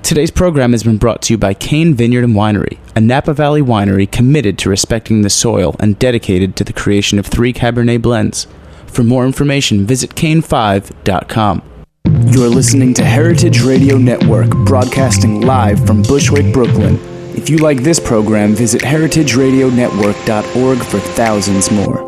Today's program has been brought to you by Cane Vineyard and Winery, a Napa Valley winery committed to respecting the soil and dedicated to the creation of 3 Cabernet blends. For more information, visit cane5.com. You're listening to Heritage Radio Network, broadcasting live from Bushwick, Brooklyn. If you like this program, visit heritageradionetwork.org for thousands more.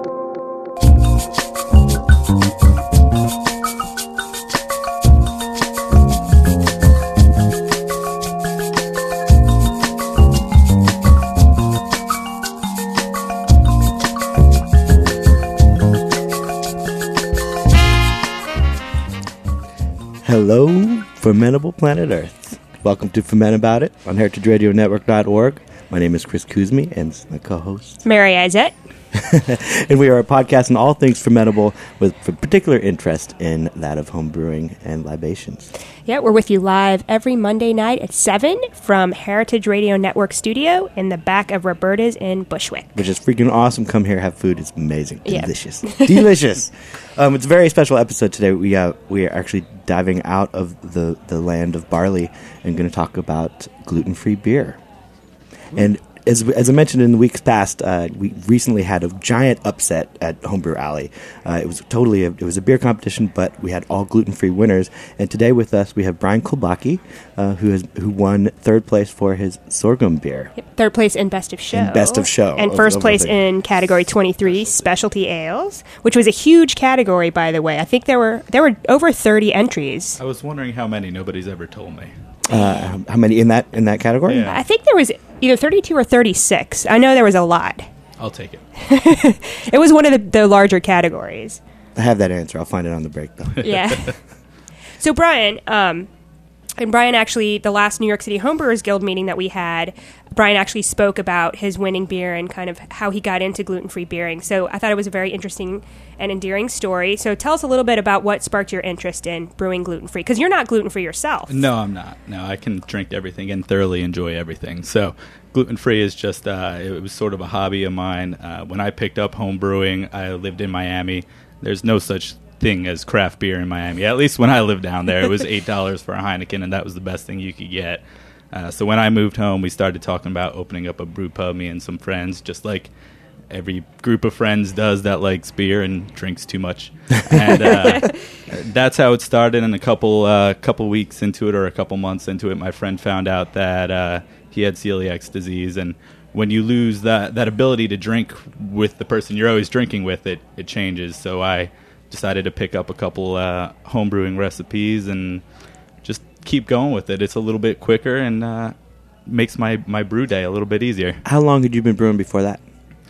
Hello, Fermentable Planet Earth. Welcome to Ferment About It on heritageradionetwork.org. My name is Chris Kuzmi, and my co-host, Mary Isaac. And we are a podcast on all things fermentable with particular interest in that of home brewing and libations. Yeah, we're with you live every Monday night at 7 from Heritage Radio Network Studio in the back of Roberta's in Bushwick. Which is freaking awesome. Come here, have food. It's amazing. Yeah. Delicious. Delicious. It's a very special episode today. We are actually diving out of the land of barley and going to talk about gluten-free beer. And as I mentioned in the weeks past, we recently had a giant upset at Homebrew Alley. It was a beer competition, but we had all gluten-free winners. And today with us we have Brian Kulbaki, who won third place for his sorghum beer. Yep, third place in Best of Show. And first place in category 23, Specialty Ales, which was a huge category, by the way. I think there were over 30 entries. I was wondering how many. Nobody's ever told me. How many in that category? Yeah. I think there was either 32 or 36. I know there was a lot. I'll take it. It was one of the larger categories. I have that answer. I'll find it on the break, though. Yeah. So Brian, actually, the last New York City Homebrewers Guild meeting that we had, Brian actually spoke about his winning beer and kind of how he got into gluten-free beering. So I thought it was a very interesting and endearing story. So tell us a little bit about what sparked your interest in brewing gluten-free, because you're not gluten-free yourself. No, I'm not. No, I can drink everything and thoroughly enjoy everything. So gluten-free is just, it was sort of a hobby of mine. When I picked up home brewing, I lived in Miami. There's no such thing as craft beer in Miami. At least when I lived down there, it was $8 for a Heineken, and that was the best thing you could get. So when I moved home, we started talking about opening up a brew pub, me and some friends, just like every group of friends does that likes beer and drinks too much. And that's how it started. And a couple weeks into it, or a couple months into it, my friend found out that he had celiac disease. And when you lose that ability to drink with the person you're always drinking with, it changes. So I decided to pick up a couple home brewing recipes and just keep going with it. It's a little bit quicker and makes my brew day a little bit easier. How long had you been brewing before that?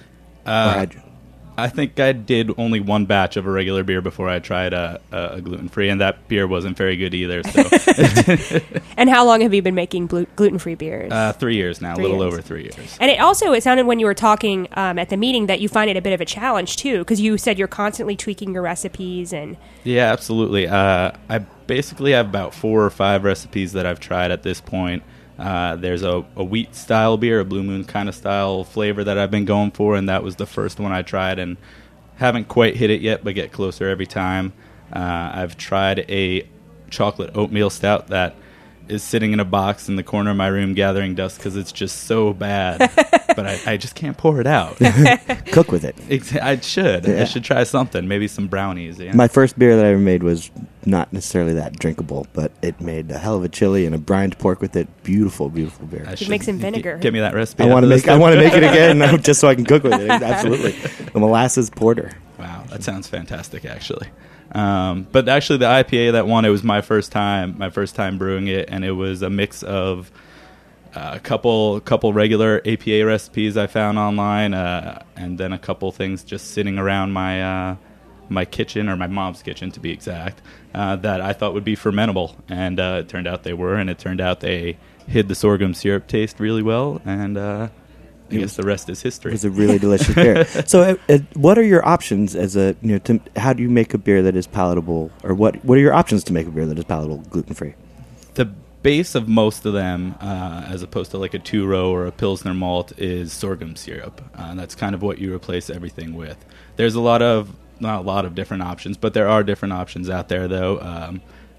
I think I did only one batch of a regular beer before I tried a gluten-free, and that beer wasn't very good either. So. And how long have you been making gluten-free beers? 3 years now, a little over 3 years. And it sounded when you were talking at the meeting that you find it a bit of a challenge, too, because you said you're constantly tweaking your recipes. And Yeah, absolutely. I basically have about 4 or 5 recipes that I've tried at this point. There's a wheat-style beer, a Blue Moon kind of style flavor that I've been going for, and that was the first one I tried, and haven't quite hit it yet, but get closer every time. I've tried a chocolate oatmeal stout that is sitting in a box in the corner of my room gathering dust because it's just so bad, but I just can't pour it out. Cook with it. I should. Yeah. I should try something, maybe some brownies. Yeah. My first beer that I ever made was not necessarily that drinkable, but it made a hell of a chili and a brined pork with it. Beautiful, beautiful beer. You make some vinegar. Give me that recipe. I want to make it again just so I can cook with it. Absolutely. A molasses porter. Wow, that sounds fantastic, actually. But actually, the IPA that won, it was my first time brewing it, and it was a mix of a couple regular APA recipes I found online, and then a couple things just sitting around my kitchen, or my mom's kitchen to be exact, that I thought would be fermentable, and it turned out they were, and it turned out they hid the sorghum syrup taste really well, and I guess the rest is history. It was a really delicious beer. So, what are your options how do you make a beer that is palatable, or what are your options to make a beer that is palatable gluten-free? The base of most of them, as opposed to like a two-row or a Pilsner malt, is sorghum syrup. That's kind of what you replace everything with. There's not a lot of different options, but there are different options out there, though.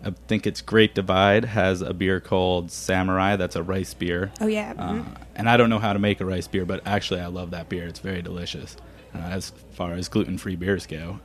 I think it's Great Divide has a beer called Samurai. That's a rice beer. Oh, yeah. And I don't know how to make a rice beer, but actually I love that beer. It's very delicious as far as gluten-free beers go.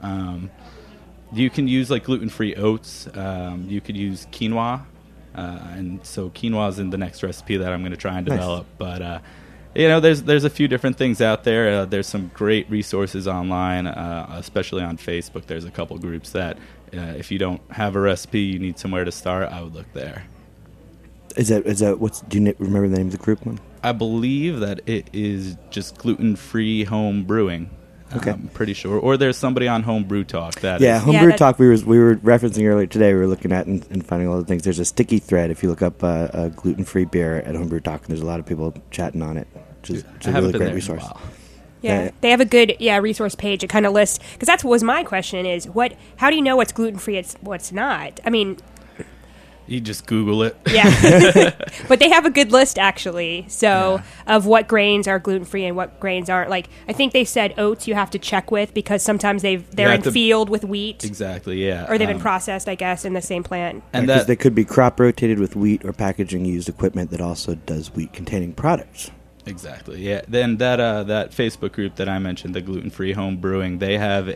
You can use like gluten-free oats. You could use quinoa. And so quinoa is in the next recipe that I'm going to try and develop. Nice. But, there's a few different things out there. There's some great resources online, especially on Facebook. There's a couple groups that if you don't have a recipe, you need somewhere to start, I would look there. Is that do you remember the name of the group one? I believe that it is just gluten-free home brewing. Okay. I'm pretty sure. Or there's somebody on Homebrew Talk that Homebrew Talk we were referencing earlier today. We were looking at and finding all the things. There's a sticky thread if you look up a gluten-free beer at Homebrew Talk, and there's a lot of people chatting on it, which is a really great resource. Yeah, they have a good resource page. It kind of lists, because that was my question, is how do you know what's gluten-free and what's not? I mean, you just Google it. Yeah. But they have a good list, actually, of what grains are gluten-free and what grains aren't. Like, I think they said oats you have to check with because sometimes they're in field with wheat. Exactly, yeah. Or they've been processed, I guess, in the same plant. And because they could be crop-rotated with wheat or packaging used equipment that also does wheat-containing products. Exactly, yeah. Then that Facebook group that I mentioned, the Gluten-Free Home Brewing, they have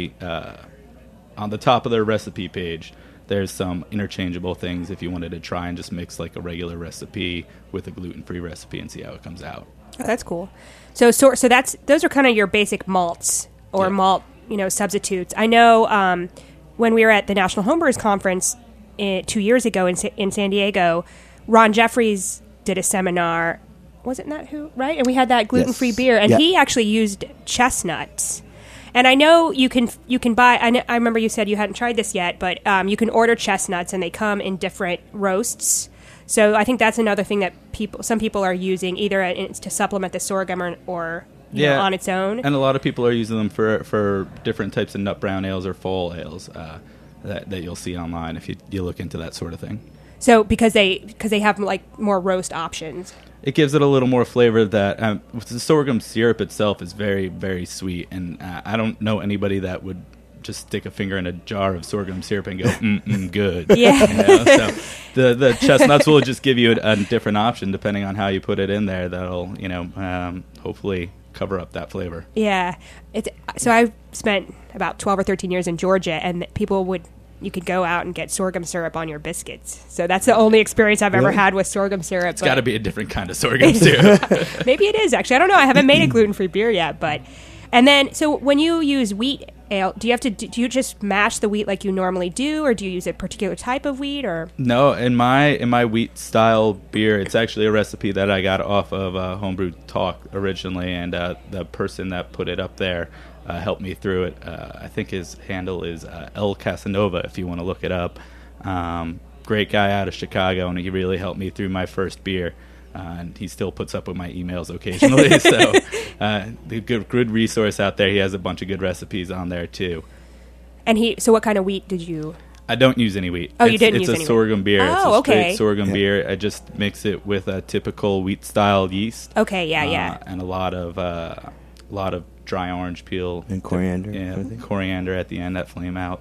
on the top of their recipe page, there's some interchangeable things if you wanted to try and just mix like a regular recipe with a gluten-free recipe and see how it comes out. Oh, that's cool. So those are kind of your basic malts or malt, substitutes. I know when we were at the National Homebrewers Conference 2 years ago in San Diego, Ron Jeffries did a seminar. Wasn't that who? Right? And we had that gluten-free beer, and he actually used chestnuts. And I know you can buy. I remember you said you hadn't tried this yet, but you can order chestnuts, and they come in different roasts. So I think that's another thing that some people are using either to supplement the sorghum or on its own. And a lot of people are using them for different types of nut brown ales or fall ales that you'll see online if you look into that sort of thing. So because they have like more roast options. It gives it a little more flavor. That the sorghum syrup itself is very, very sweet, and I don't know anybody that would just stick a finger in a jar of sorghum syrup and go, good. Yeah. So the chestnuts will just give you a different option depending on how you put it in there. That'll hopefully cover up that flavor. Yeah. So I spent about 12 or 13 years in Georgia, and you could go out and get sorghum syrup on your biscuits. So that's the only experience I've ever had with sorghum syrup. It's got to be a different kind of sorghum syrup. Maybe it is, actually. I don't know. I haven't made a gluten-free beer yet. And then, so when you use wheat ale, do you just mash the wheat like you normally do, or do you use a particular type of wheat? Or no, in my wheat style beer, it's actually a recipe that I got off of Homebrew Talk originally, and the person that put it up there helped me through it. I think his handle is El Casanova, if you want to look it up. Great guy out of Chicago, and he really helped me through my first beer. And he still puts up with my emails occasionally. So the good resource out there. He has a bunch of good recipes on there, too. And so what kind of wheat did you... I don't use any wheat. Oh, you didn't use any wheat. It's a sorghum beer. Oh, it's a straight okay. sorghum beer. I just mix it with a typical wheat-style yeast. Okay, yeah. And a lot of dry orange peel and coriander. Coriander at the end, that flame out.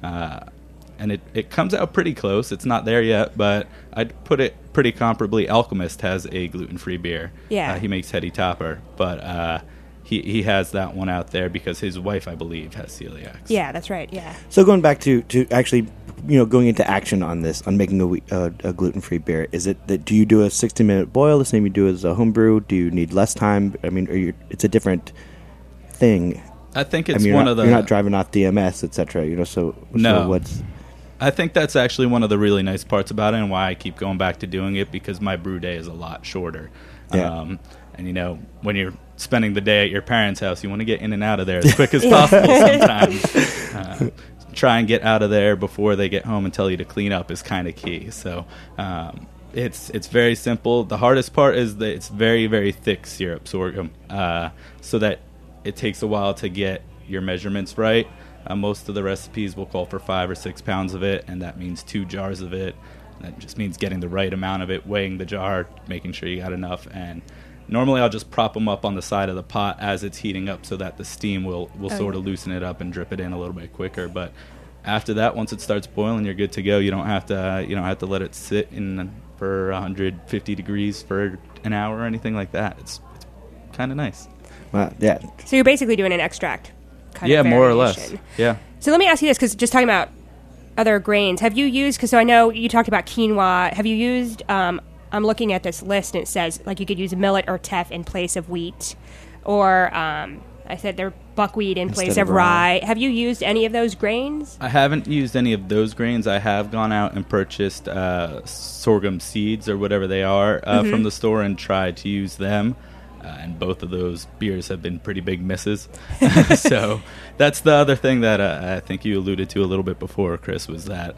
And it comes out pretty close. It's not there yet, but I'd put it pretty comparably. Alchemist has a gluten-free beer. Yeah. He makes Heady Topper, but he has that one out there because his wife, I believe, has celiac. Yeah, that's right, yeah. So going back to actually, going into action on this, on making a gluten-free beer, is it that do you do a 60-minute boil the same you do as a homebrew? Do you need less time? I mean, it's a different thing. I think it's you're you're not driving off DMS, etc. So what's... I think that's actually one of the really nice parts about it and why I keep going back to doing it, because my brew day is a lot shorter. Yeah. And, when you're spending the day at your parents' house, you want to get in and out of there as quick as possible sometimes. Try and get out of there before they get home and tell you to clean up is kind of key. So it's very simple. The hardest part is that it's very, very thick syrup sorghum, so that it takes a while to get your measurements right. Most of the recipes will call for 5 or 6 pounds of it, and that means 2 jars of it. That just means getting the right amount of it, weighing the jar, making sure you got enough. And normally I'll just prop them up on the side of the pot as it's heating up so that the steam will sort of loosen it up and drip it in a little bit quicker. But after that, once it starts boiling, you're good to go. You don't have to let it sit in for 150 degrees for an hour or anything like that. It's kind of nice. Well, yeah. So you're basically doing an extract kind of more or variation. less. Yeah. So let me ask you this, because just talking about other grains, have you used, because so I know you talked about quinoa, have you used, I'm looking at this list and it says like you could use millet or teff in place of wheat, or I said they're buckwheat in place of rye. Have you used any of those grains? I haven't used any of those grains. I have gone out and purchased sorghum seeds or whatever they are from the store and tried to use them. And both of those beers have been pretty big misses. So that's the other thing that I think you alluded to a little bit before, Chris, was that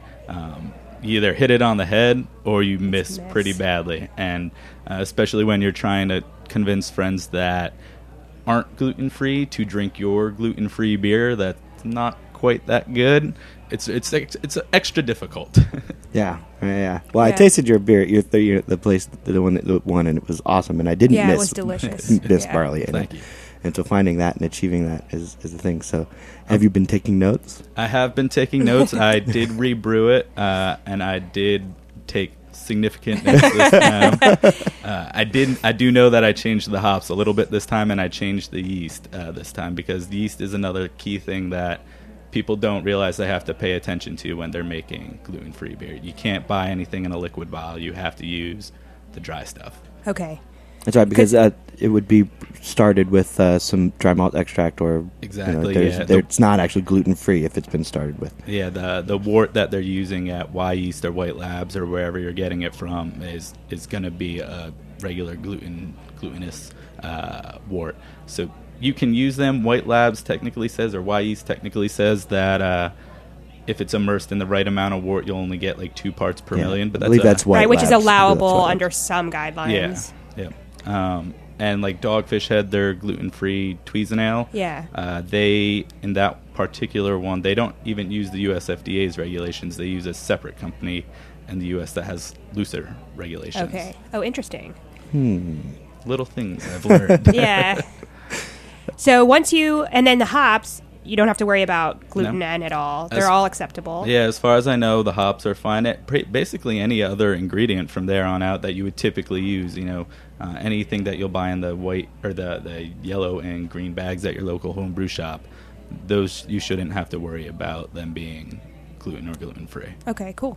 you either hit it on the head or you miss pretty badly. And especially when you're trying to convince friends that aren't gluten-free to drink your gluten-free beer that's not quite that good, it's extra difficult. Yeah. Well, I tasted your beer, the place, the one that won, and it was awesome. And I didn't miss. It was delicious. Miss barley. Thank you. And so finding that and achieving that is the thing. So, have you been taking notes? I have been taking notes. I did rebrew it, and I did take significant notes this time. I do know that I changed the hops a little bit this time, and I changed the yeast this time, because the yeast is another key thing that people don't realize they have to pay attention to when they're making gluten-free beer. You can't buy anything in a liquid vial. You have to use the dry stuff. Okay. That's right, because it would be started with some dry malt extract, or exactly. It's not actually gluten-free if it's been started with. Yeah, the wort that they're using at Y Yeast or White Labs or wherever you're getting it from is going to be a regular glutinous wort. So you can use them. White Labs technically says, or Y Yeast technically says that if it's immersed in the right amount of wort, you'll only get like 2 parts per million. But I believe that's White right, which Labs, is allowable under some guidelines. Yeah. And like Dogfish Head, their gluten-free Tweezen Ale. Yeah. They, in that particular one, they don't even use the US FDA's regulations. They use a separate company in the US that has looser regulations. Okay. Oh, interesting. Little things I've learned. Yeah. So and then the hops, you don't have to worry about gluten at all. They're all acceptable. Yeah, as far as I know, the hops are fine. Basically, any other ingredient from there on out that you would typically use, anything that you'll buy in the white or the yellow and green bags at your local homebrew shop, those you shouldn't have to worry about them being gluten or gluten-free. Okay, cool.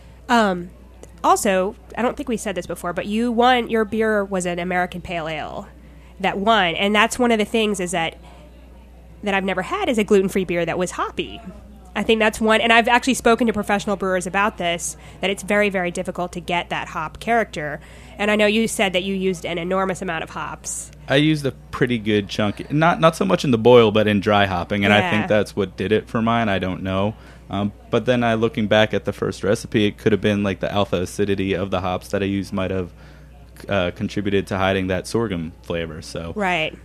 Also, I don't think we said this before, but your beer was an American Pale Ale that won, and that's one of the things is that I've never had is a gluten-free beer that was hoppy. I think that's one, and I've actually spoken to professional brewers about this, that it's very, very difficult to get that hop character. And I know you said that you used an enormous amount of hops. I used a pretty good chunk, not so much in the boil, but in dry hopping, and I think that's what did it for mine. I don't know. But then looking back at the first recipe, it could have been like the alpha acidity of the hops that I used might have contributed to hiding that sorghum flavor. So right.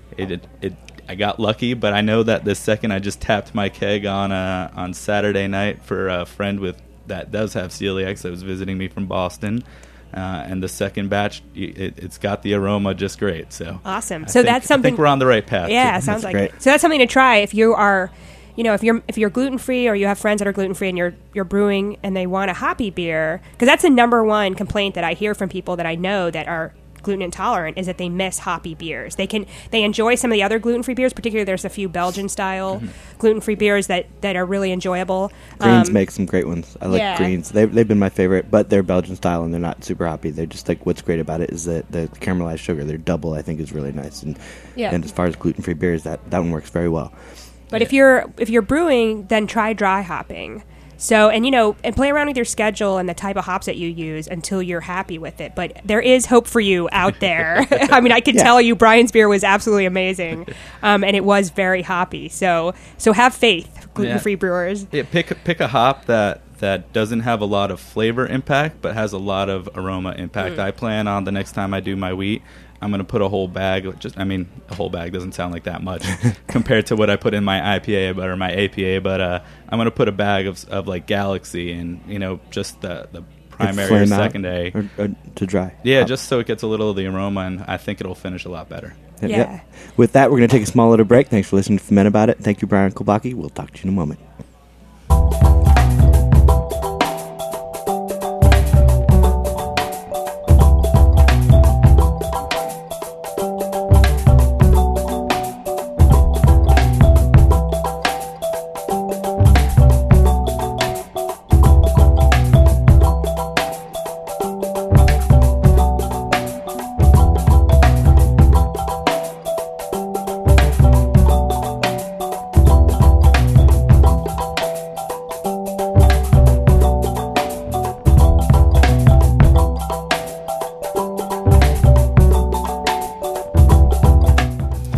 I got lucky, but I know that this second I just tapped my keg on Saturday night for a friend that does have celiac that was visiting me from Boston, and the second batch it's got the aroma just great. So awesome. That's something. I think we're on the right path. Yeah, sounds like it. So that's something to try if you are. If you're gluten-free or you have friends that are gluten-free and you're brewing and they want a hoppy beer, because that's the number one complaint that I hear from people that I know that are gluten intolerant is that they miss hoppy beers. They enjoy some of the other gluten-free beers, particularly there's a few Belgian-style gluten-free beers that are really enjoyable. Greens make some great ones. I like Greens. They've been my favorite, but they're Belgian-style and they're not super hoppy. They're just like, what's great about it is that the caramelized sugar, their double, I think, is really nice. And as far as gluten-free beers, that one works very well. But if you're brewing, then try dry hopping. So, and play around with your schedule and the type of hops that you use until you're happy with it. But there is hope for you out there. I mean, I can tell you Brian's beer was absolutely amazing, and it was very hoppy. So have faith, gluten-free brewers. Yeah, pick a hop that doesn't have a lot of flavor impact, but has a lot of aroma impact. I plan on the next time I do my wheat, I'm going to put a whole bag. A whole bag doesn't sound like that much compared to what I put in my IPA or my APA. But I'm going to put a bag of like Galaxy and just the primary or secondary or to dry. Yeah, just so it gets a little of the aroma, and I think it'll finish a lot better. Yep. With that, we're going to take a small little break. Thanks for listening to Ferment About It. Thank you, Brian Kulbaki. We'll talk to you in a moment.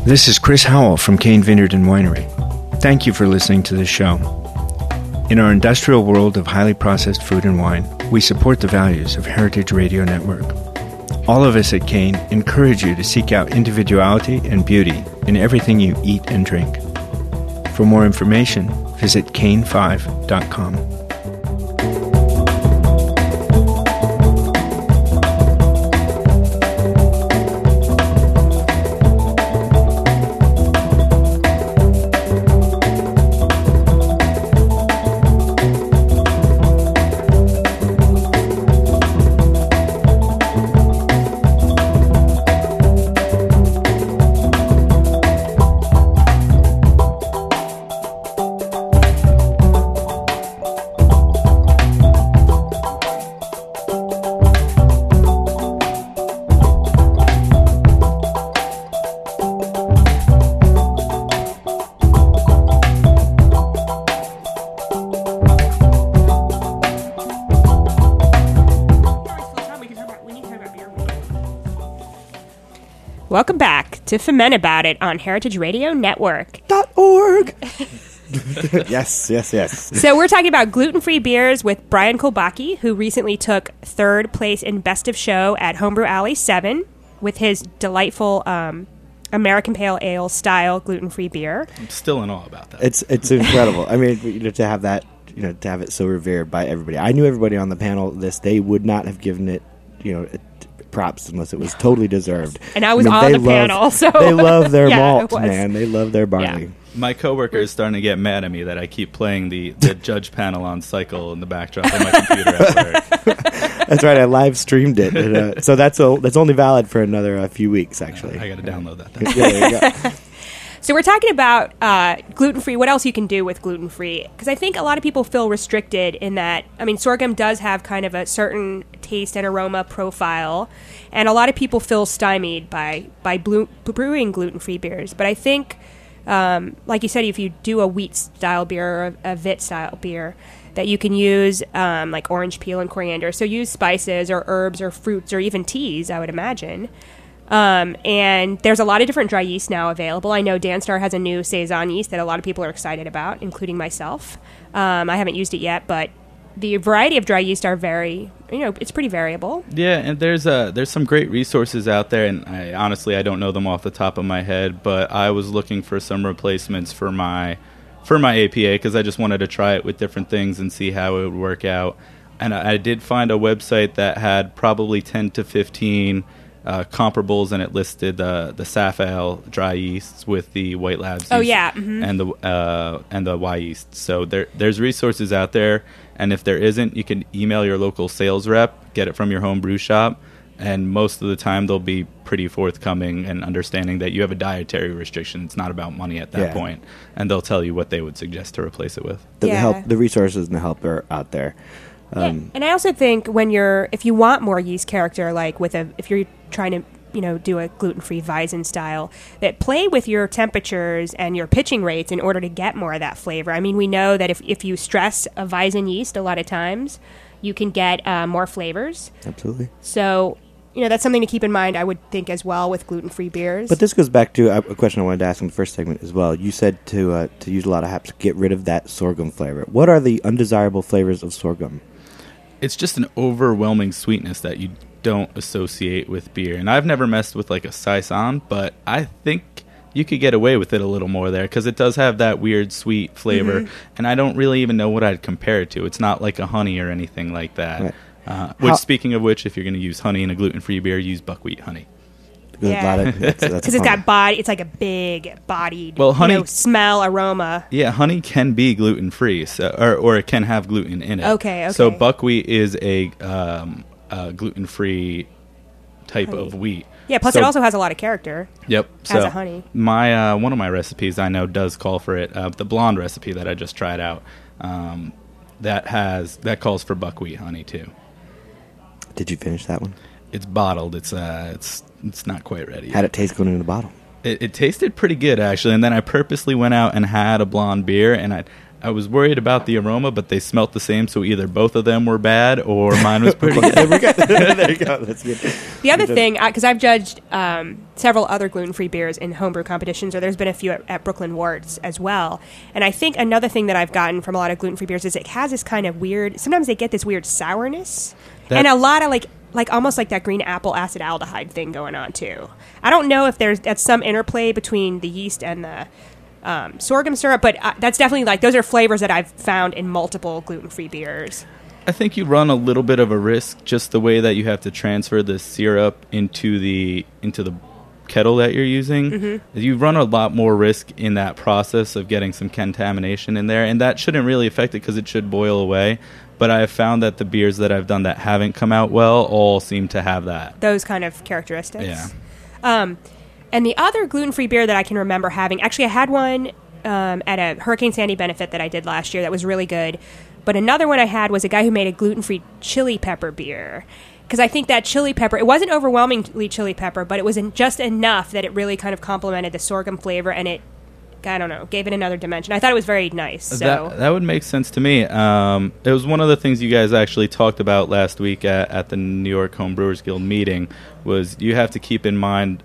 This is Chris Howell from Kane Vineyard and Winery. Thank you for listening to this show. In our industrial world of highly processed food and wine, we support the values of Heritage Radio Network. All of us at Kane encourage you to seek out individuality and beauty in everything you eat and drink. For more information, visit kane5.com. Welcome back to Ferment About It on Heritage Radio Network. .org. Yes. So we're talking about gluten-free beers with Brian Kulbacki, who recently took third place in Best of Show at Homebrew Alley 7 with his delightful American Pale Ale style gluten-free beer. I'm still in awe about that. It's incredible. I mean, to have that, to have it so revered by everybody. I knew everybody on the panel. They would not have given it, props unless it was totally deserved. And I was on the panel, so they love their malt, man. They love their barley. Yeah. My coworker is starting to get mad at me that I keep playing the judge panel on cycle in the backdrop of my computer at work. That's right. I live streamed it, and, so that's only valid for another few weeks. Actually, I got to download that. Yeah, there you go. So we're talking about gluten-free, what else you can do with gluten-free. Because I think a lot of people feel restricted in that, sorghum does have kind of a certain taste and aroma profile. And a lot of people feel stymied by brewing gluten-free beers. But I think, like you said, if you do a wheat-style beer or a Vit-style beer, that you can use like orange peel and coriander. So use spices or herbs or fruits or even teas, I would imagine. And there's a lot of different dry yeast now available. I know Danstar has a new Saison yeast that a lot of people are excited about, including myself. I haven't used it yet, but the variety of dry yeast are very, it's pretty variable. Yeah, and there's some great resources out there, and I don't know them off the top of my head, but I was looking for some replacements for my APA because I just wanted to try it with different things and see how it would work out. And I did find a website that had probably 10 to 15 comparables, and it listed the Safale dry yeasts with the White Labs and the Y yeast. So there's resources out there, and if there isn't, you can email your local sales rep, get it from your home brew shop, and most of the time they'll be pretty forthcoming and understanding that you have a dietary restriction. It's not about money at that point, and they'll tell you what they would suggest to replace it with. The resources and the help are out there. And I also think if you want more yeast character, like if you're trying to do a gluten-free Weizen style, that play with your temperatures and your pitching rates in order to get more of that flavor. We know that if you stress a Weizen yeast a lot of times, you can get more flavors. Absolutely. So that's something to keep in mind, I would think, as well with gluten-free beers. But this goes back to a question I wanted to ask in the first segment as well. You said to use a lot of hops to get rid of that sorghum flavor. What are the undesirable flavors of sorghum? It's just an overwhelming sweetness that you don't associate with beer. And I've never messed with like a Saison, but I think you could get away with it a little more there because it does have that weird sweet flavor. Mm-hmm. And I don't really even know what I'd compare it to. It's not like a honey or anything like that. Right. Speaking of which, if you're going to use honey in a gluten-free beer, use buckwheat honey. Yeah, because it's got body. It's like a big bodied, honey, smell, aroma. Yeah, honey can be gluten free, or it can have gluten in it. Okay. So buckwheat is a gluten free type of wheat. Yeah. Plus, it also has a lot of character. Yep. As a honey. My one of my recipes I know does call for it. The blonde recipe that I just tried out, that calls for buckwheat honey too. Did you finish that one? It's bottled. It's not quite ready yet. How'd it taste going in the bottle? It tasted pretty good, actually. And then I purposely went out and had a blonde beer, and I was worried about the aroma, but they smelt the same, so either both of them were bad or mine was pretty good. There you go. That's good. The other thing, because I've judged several other gluten-free beers in homebrew competitions, or there's been a few at Brooklyn Warts as well. And I think another thing that I've gotten from a lot of gluten-free beers is it has this kind of weird, sometimes they get this weird sourness. And a lot of like almost like that green apple acetaldehyde thing going on too. I don't know if that's some interplay between the yeast and the sorghum syrup, but that's definitely like those are flavors that I've found in multiple gluten-free beers. I think you run a little bit of a risk just the way that you have to transfer the syrup into the kettle that you're using. Mm-hmm. You run a lot more risk in that process of getting some contamination in there, and that shouldn't really affect it because it should boil away. But I have found that the beers that I've done that haven't come out well all seem to have that. Those kind of characteristics. Yeah. And the other gluten-free beer that I can remember having, actually I had one at a Hurricane Sandy benefit that I did last year that was really good. But another one I had was a guy who made a gluten-free chili pepper beer. Because I think that chili pepper, it wasn't overwhelmingly chili pepper, but it was just enough that it really kind of complemented the sorghum flavor, and it, I don't know, gave it another dimension. I thought it was very nice. So. That would make sense to me. It was one of the things you guys actually talked about last week at the New York Home Brewers Guild meeting, was you have to keep in mind,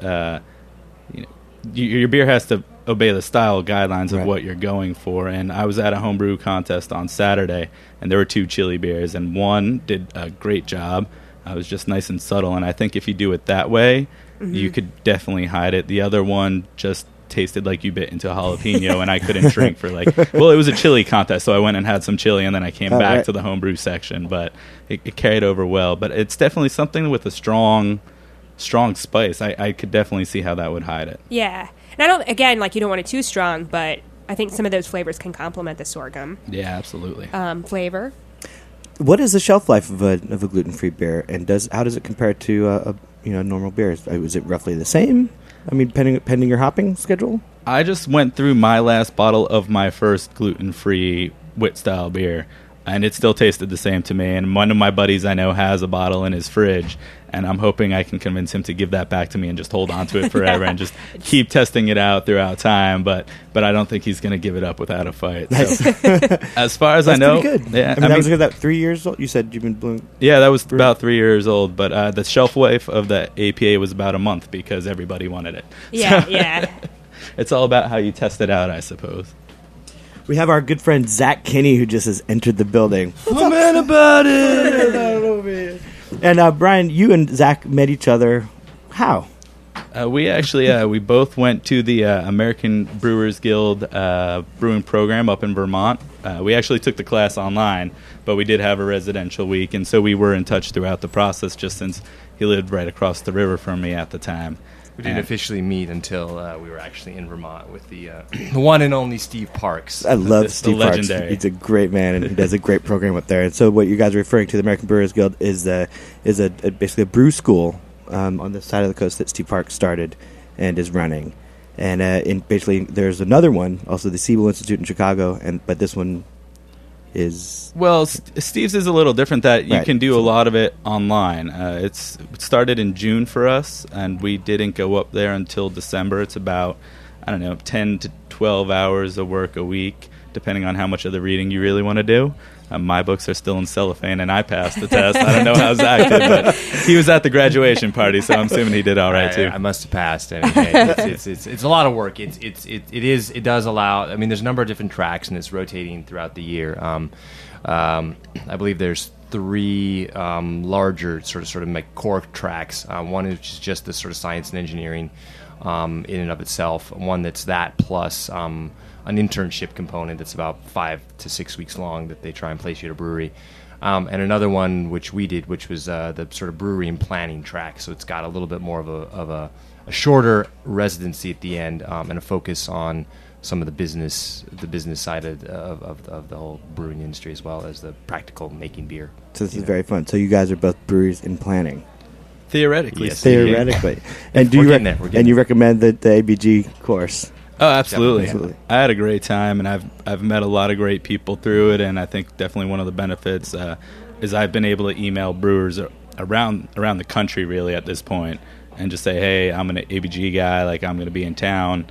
your beer has to obey the style guidelines of what you're going for. And I was at a homebrew contest on Saturday, and there were 2 chili beers, and one did a great job. It was just nice and subtle, and I think if you do it that way, you could definitely hide it. The other one just tasted like you bit into a jalapeno, and I couldn't drink for it was a chili contest, so I went and had some chili, and then I came back to the homebrew section, but it carried over well. But it's definitely something with a strong spice. I could definitely see how that would hide it. Yeah. And I don't, again, you don't want it too strong, but I think some of those flavors can complement the sorghum. Yeah, absolutely. Flavor. What is the shelf life of a gluten-free beer, and how does it compare to normal beers? Was it roughly the same? I mean, pending your hopping schedule? I just went through my last bottle of my first gluten-free wit-style beer, and it still tasted the same to me. And one of my buddies I know has a bottle in his fridge, and I'm hoping I can convince him to give that back to me and just hold on to it forever and just keep testing it out throughout time. But I don't think he's going to give it up without a fight. So. As far as I know, pretty good. Yeah, I mean, that was 3 years old. You said you've been brewing. Yeah, that was about 3 years old. But the shelf life of the APA was about a month because everybody wanted it. Yeah, so, yeah. It's all about how you test it out, I suppose. We have our good friend Zach Kinney, who just has entered the building. Oh, man, about it! And Brian, you and Zach met each other. How? We actually we both went to the American Brewers Guild brewing program up in Vermont. We actually took the class online, but we did have a residential week, and so we were in touch throughout the process, just since he lived right across the river from me at the time. We didn't officially meet until we were actually in Vermont with the one and only Steve Parks. I love Steve Parks. Legendary. He's a great man, and he does a great program up there. And so what you guys are referring to, the American Brewers Guild, is basically a brew school on the side of the coast that Steve Parks started and is running. And basically there's another one, also the Siebel Institute in Chicago, but this one is... Well, Steve's is a little different, that you can do a lot of it online. It started in June for us, and we didn't go up there until December. It's about, 10 to 12 hours of work a week, depending on how much of the reading you really want to do. My books are still in cellophane, and I passed the test. I don't know how Zach did, but he was at the graduation party, so I'm assuming he did all right, too. I must have passed. I mean, it's a lot of work. It does allow... I mean, there's a number of different tracks, and it's rotating throughout the year. I believe there's 3 larger sort of like core tracks. One is just the sort of science and engineering in and of itself. One that's that plus... an internship component that's about 5 to 6 weeks long that they try and place you at a brewery. And another one which we did, which was the sort of brewery and planning track. So it's got a little bit more of a shorter residency at the end, and a focus on some of the business side of the whole brewing industry, as well as the practical making beer. So this is very fun. So you guys are both brewers in planning. Theoretically. Yes. Theoretically. And you recommend the ABG course? Oh, absolutely. I had a great time, and I've met a lot of great people through it, and I think definitely one of the benefits is I've been able to email brewers around the country, really, at this point, and just say, hey, I'm an ABG guy, I'm going to be in town.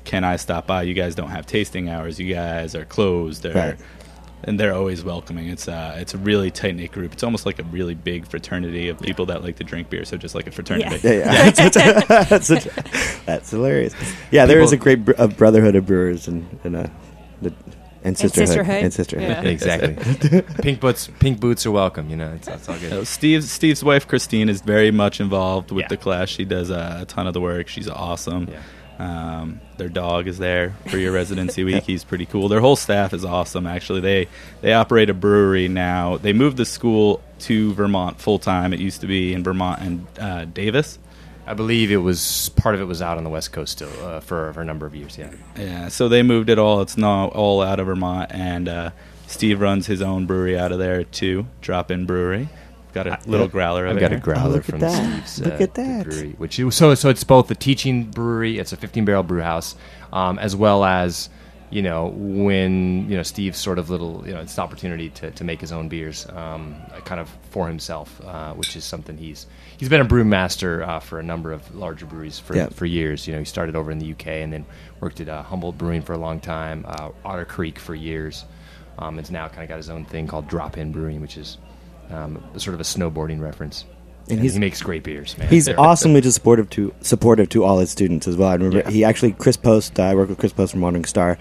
can I stop by? You guys don't have tasting hours. You guys are closed. Right. And they're always welcoming. It's a really tight knit group. It's almost like a really big fraternity of people that like to drink beer. So just like a fraternity. Yeah. That's hilarious. Yeah, there is a great brotherhood of brewers and sisterhood. And sisterhood. Yeah. Exactly. Pink boots are welcome. It's all good. Steve's wife Christine is very much involved with Yeah. the class. She does a ton of the work. She's awesome. Yeah. Their dog is there for your residency week. He's pretty cool. Their whole staff is awesome. Actually, they operate a brewery now. They moved the school to Vermont full time. It used to be in Vermont and Davis. I believe part of it was out on the West Coast still for a number of years. Yeah. Yeah. So they moved it all. It's now all out of Vermont, and Steve runs his own brewery out of there too. Drop In Brewery. Got a little growler. I've over got there. a growler look at from that. Steve's Look at that. brewery, so it's both a teaching brewery. It's a 15-barrel brew house, as well as when Steve's sort of little it's an opportunity to make his own beers, kind of for himself, which is something he's been a brewmaster for a number of larger breweries for years. He started over in the UK and then worked at Humboldt Brewing for a long time, Otter Creek for years. It's now kind of got his own thing called Drop In Brewing, which is sort of a snowboarding reference. And he makes great beers, man. He's awesomely supportive to all his students as well. I remember he actually Chris Post. I worked with Chris Post from Wandering Star,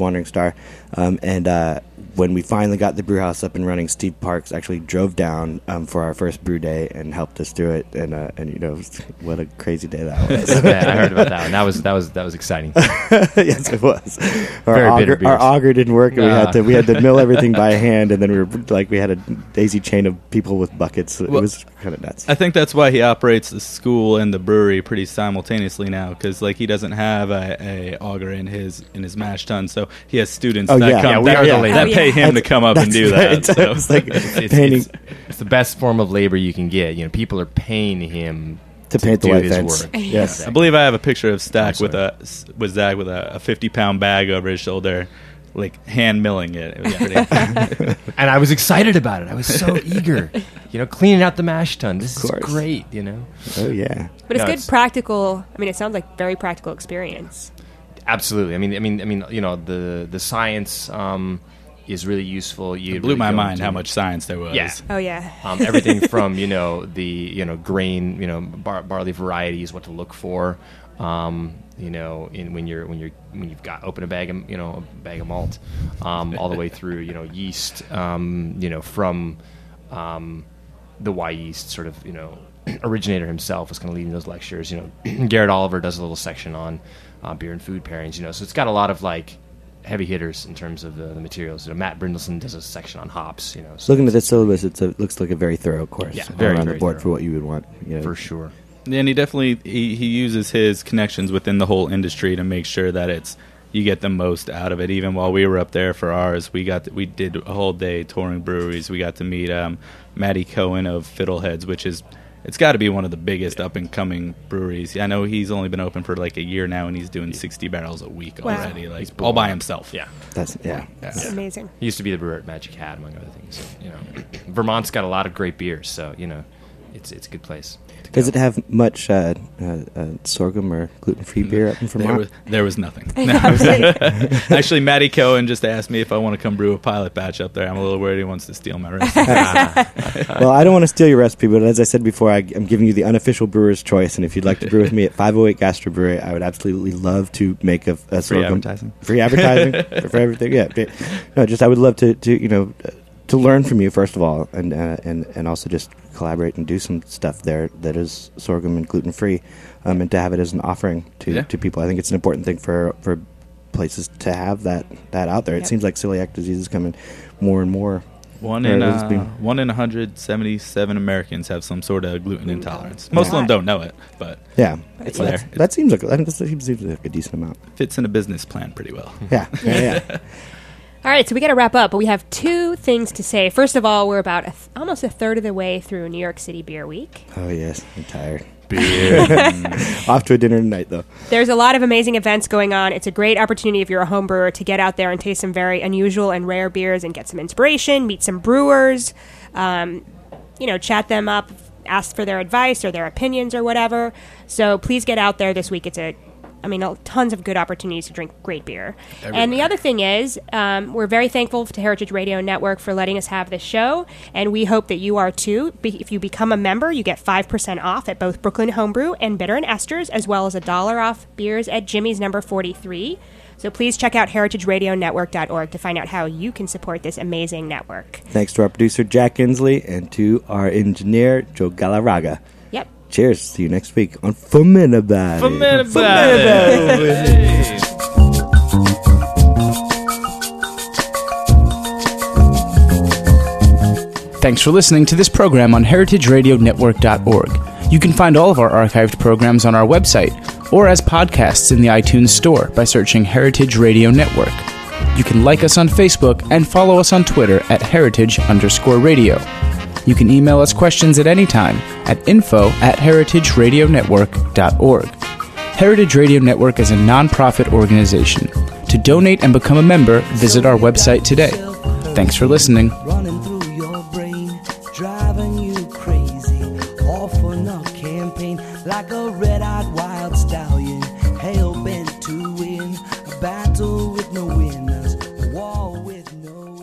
and when we finally got the brew house up and running, Steve Parks actually drove down for our first brew day and helped us do it. And what a crazy day that was. Yeah, I heard about that one. That was exciting. Yes, it was. Very bitter beers. Our auger didn't work, and we had to mill everything by hand, and then we had a daisy chain of people with buckets. It was kind of nuts. I think that's why he operates the school and the brewery pretty simultaneously now, because he doesn't have a auger in his mash tun, so he has students that pay him to come up and do that. So. It's like painting. It's the best form of labor you can get. People are paying him to paint the do white his fence. work. Yes, I believe I have a picture of Zach with a 50-pound bag over his shoulder, hand milling it. It was pretty. And I was excited about it. I was so eager. Cleaning out the mash tun. This is great. Oh yeah. But it's good practical. I mean, it sounds like very practical experience. Absolutely. I mean, the science is really useful. It blew my mind how much science there was. Yeah. Oh yeah. Everything from the grain, barley varieties, what to look for. When you've got open a bag of malt, all the way through yeast, from the Y yeast sort of originator himself was kind of leading those lectures. Garrett Oliver does a little section on beer and food pairings. So it's got a lot of heavy hitters in terms of the materials. Matt Brindleson does a section on hops. So looking at the syllabus, it looks like a very thorough course. Yeah, very on the board thorough. for what you would want. For sure. And he definitely he uses his connections within the whole industry to make sure that you get the most out of it. Even while we were up there for ours, we did a whole day touring breweries. We got to meet Matty Cohen of Fiddleheads, which it's got to be one of the biggest up and coming breweries. I know he's only been open for a year now, and he's doing 60 barrels a week already, all by himself. Yeah, that's That's amazing. He used to be the brewer at Magic Hat, among other things. So, Vermont's got a lot of great beers, so it's a good place. Does it have much sorghum or gluten-free beer up in Vermont? There was nothing. No. Actually, Matty Cohen just asked me if I want to come brew a pilot batch up there. I'm a little worried he wants to steal my recipe. Well, I don't want to steal your recipe, but as I said before, I'm giving you the unofficial brewer's choice, and if you'd like to brew with me at 508 Gastro Brewery, I would absolutely love to make a Free sorghum. advertising. Free advertising for everything. Yeah. No, I would love to learn from you first of all, and also just collaborate and do some stuff there that is sorghum and gluten free, and to have it as an offering to people. I think it's an important thing for places to have that out there. It seems like celiac disease is coming more and more. One in 177 Americans have some sort of gluten intolerance. Most of them don't know it, but it's there. That seems like a decent amount. Fits in a business plan pretty well. Yeah. All right, so we got to wrap up, but we have two things to say. First of all, we're about almost a third of the way through New York City Beer Week. Oh yes, I'm tired. Beer. Off to a dinner tonight, though. There's a lot of amazing events going on. It's a great opportunity if you're a home brewer to get out there and taste some very unusual and rare beers and get some inspiration, meet some brewers, chat them up, ask for their advice or their opinions or whatever. So please get out there this week. It's a tons of good opportunities to drink great beer. Everywhere. And the other thing is, we're very thankful to Heritage Radio Network for letting us have this show, and we hope that you are too. If you become a member, you get 5% off at both Brooklyn Homebrew and Bitter and Esters, as well as $1 off beers at Jimmy's Number 43. So please check out heritageradionetwork.org to find out how you can support this amazing network. Thanks to our producer, Jack Inslee, and to our engineer, Joe Galarraga. Yep. Cheers. See you next week on Forminabad. Thanks for listening to this program on heritageradionetwork.org. You can find all of our archived programs on our website or as podcasts in the iTunes Store by searching Heritage Radio Network. You can like us on Facebook and follow us on Twitter at @heritage_radio. You can email us questions at any time at info@heritageradionetwork.org. Heritage Radio Network is a non-profit organization. To donate and become a member, visit our website today. Thanks for listening. Running through your brain, driving you crazy, off on a campaign like a red-eyed wild stallion, hell-bent to win, a battle with no winners, a war with no